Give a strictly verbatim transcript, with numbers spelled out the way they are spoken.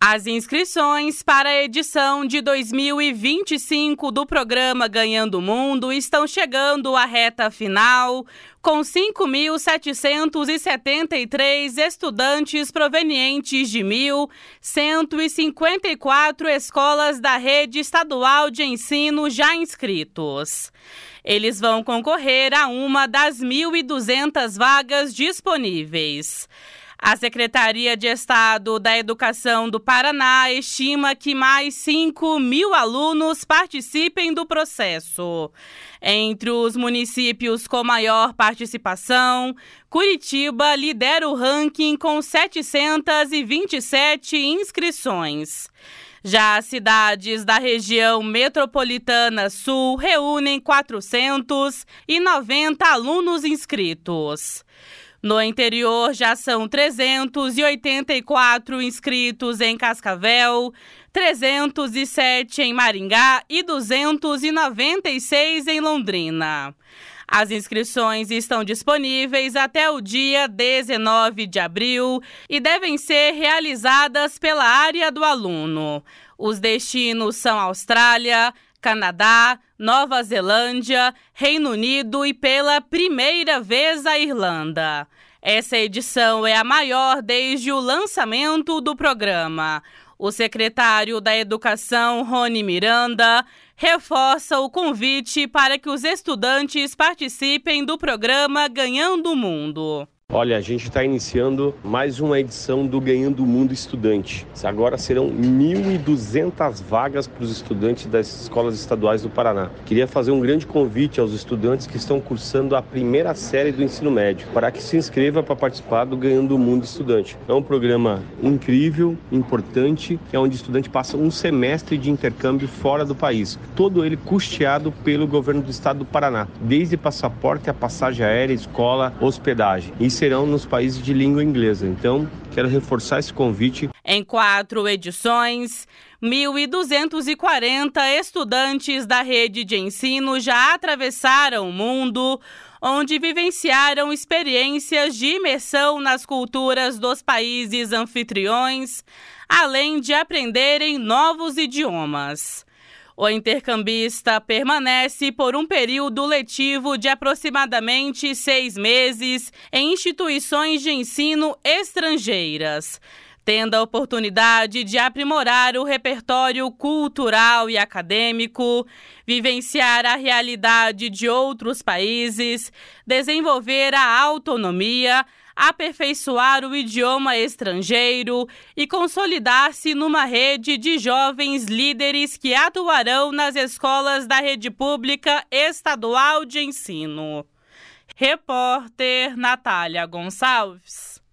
As inscrições para a edição de dois mil e vinte e cinco do programa Ganhando o Mundo estão chegando à reta final, com cinco mil setecentos e setenta e três estudantes provenientes de mil cento e cinquenta e quatro escolas da rede estadual de ensino já inscritos. Eles vão concorrer a uma das mil e duzentas vagas disponíveis. A Secretaria de Estado da Educação do Paraná estima que mais cinco mil alunos participem do processo. Entre os municípios com maior participação, Curitiba lidera o ranking com setecentas e vinte e sete inscrições. Já as cidades da região metropolitana sul reúnem quatrocentos e noventa alunos inscritos. No interior, já são trezentos e oitenta e quatro inscritos em Cascavel, trezentos e sete em Maringá e duzentos e noventa e seis em Londrina. As inscrições estão disponíveis até o dia dezenove de abril e devem ser realizadas pela área do aluno. Os destinos são Austrália, Canadá, Nova Zelândia, Reino Unido e pela primeira vez a Irlanda. Essa edição é a maior desde o lançamento do programa. O secretário da Educação, Rony Miranda, reforça o convite para que os estudantes participem do programa Ganhando o Mundo. Olha, a gente está iniciando mais uma edição do Ganhando o Mundo Estudante. Agora serão mil e duzentas vagas para os estudantes das escolas estaduais do Paraná. Queria fazer um grande convite aos estudantes que estão cursando a primeira série do ensino médio, para que se inscreva para participar do Ganhando o Mundo Estudante. É um programa incrível, importante, é onde o estudante passa um semestre de intercâmbio fora do país. Todo ele custeado pelo governo do estado do Paraná, desde passaporte a passagem aérea, escola, hospedagem. Isso serão nos países de língua inglesa. Então, quero reforçar esse convite. Em quatro edições, mil e duzentos e quarenta estudantes da rede de ensino já atravessaram o mundo, onde vivenciaram experiências de imersão nas culturas dos países anfitriões, além de aprenderem novos idiomas. O intercambista permanece por um período letivo de aproximadamente seis meses em instituições de ensino estrangeiras, tendo a oportunidade de aprimorar o repertório cultural e acadêmico, vivenciar a realidade de outros países, desenvolver a autonomia, aperfeiçoar o idioma estrangeiro e consolidar-se numa rede de jovens líderes que atuarão nas escolas da rede pública estadual de ensino. Repórter Natália Gonçalves.